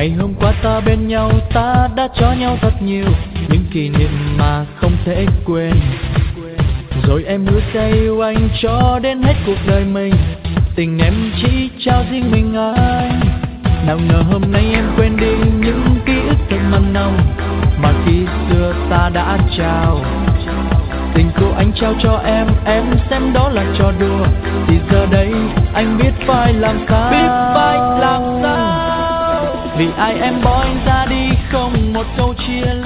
Ngày hôm qua ta bên nhau, ta đã cho nhau thật nhiều những kỷ niệm mà không thể quên. Rồi em hứa sẽ yêu anh cho đến hết cuộc đời mình, tình em chỉ trao riêng mình anh. Nào ngờ hôm nay em quên đi những ký ức thật mặn nồng mà khi xưa ta đã trao. Tình của anh trao cho em xem đó là trò đùa, thì giờ đây anh biết phải làm sao. Vì ai em bỏ anh ra đi, không một câu chia